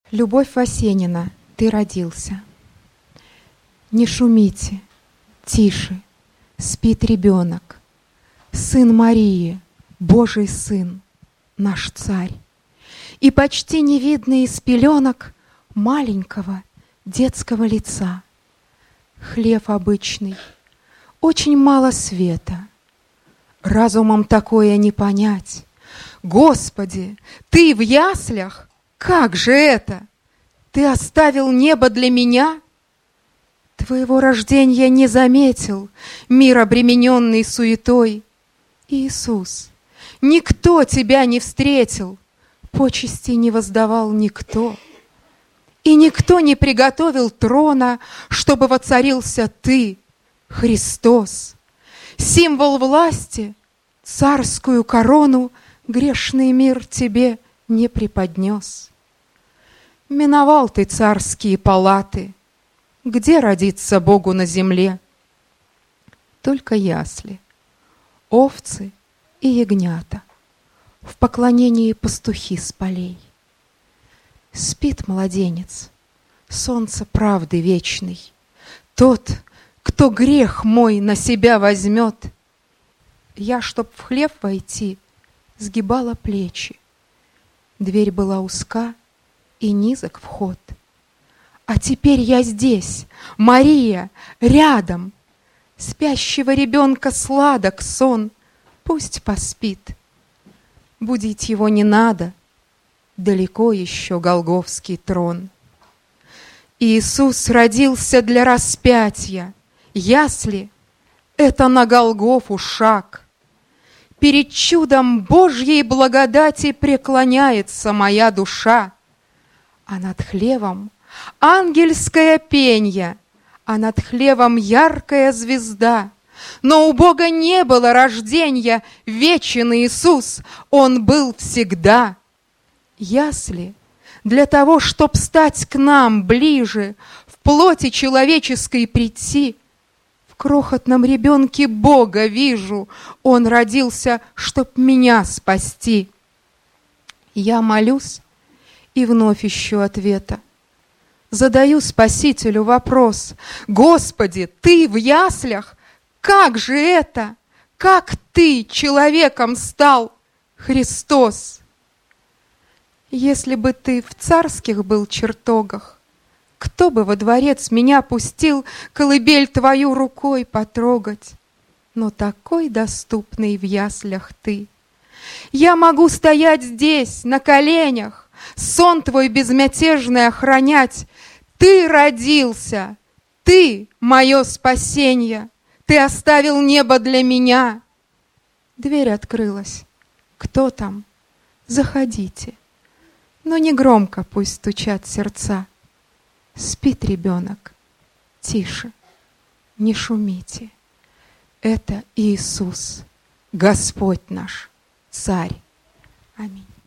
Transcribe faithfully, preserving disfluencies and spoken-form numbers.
Любовь Васенина, ты родился. Не шумите, тише, спит ребенок, сын Марии, Божий сын, наш царь. И почти не видно из пеленок маленького детского лица. Хлев обычный, очень мало света. Разумом такое не понять. Господи, ты в яслях? Как же это? Ты оставил небо для меня? Твоего рождения не заметил мир, обремененный суетой. Иисус, никто тебя не встретил, почести не воздавал никто. И никто не приготовил трона, чтобы воцарился ты, Христос. Символ власти, царскую корону грешный мир тебе не преподнес. Миновал ты царские палаты, где родиться Богу на земле? Только ясли, овцы и ягнята, в поклонении пастухи с полей. Спит младенец, солнце правды вечный, тот, кто грех мой на себя возьмет. Я, чтоб в хлев войти, сгибала плечи. Дверь была узка и низок вход. А теперь я здесь, Мария, рядом. Спящего ребенка сладок сон, пусть поспит. Будить его не надо, далеко еще Голгофский трон. Иисус родился для распятия, ясли — это на Голгофу шаг. Перед чудом Божьей благодати преклоняется моя душа. А над хлевом ангельское пенье, а над хлевом яркая звезда. Но у Бога не было рождения, вечен Иисус, Он был всегда. Ясли для того, чтоб стать к нам ближе, в плоти человеческой прийти. В крохотном ребенке Бога вижу, Он родился, чтоб меня спасти. Я молюсь и вновь ищу ответа. Задаю Спасителю вопрос: Господи, Ты в яслях? Как же это? Как Ты человеком стал, Христос? Если бы Ты в царских был чертогах, кто бы во дворец меня пустил колыбель Твою рукой потрогать? Но такой доступный в яслях Ты. Я могу стоять здесь, на коленях, сон Твой безмятежный охранять. Ты родился, Ты мое спасенье, Ты оставил небо для меня. Дверь открылась. Кто там? Заходите. Но не громко пусть стучат сердца. Спит ребенок. Тише, не шумите. Это Иисус, Господь наш, Царь. Аминь.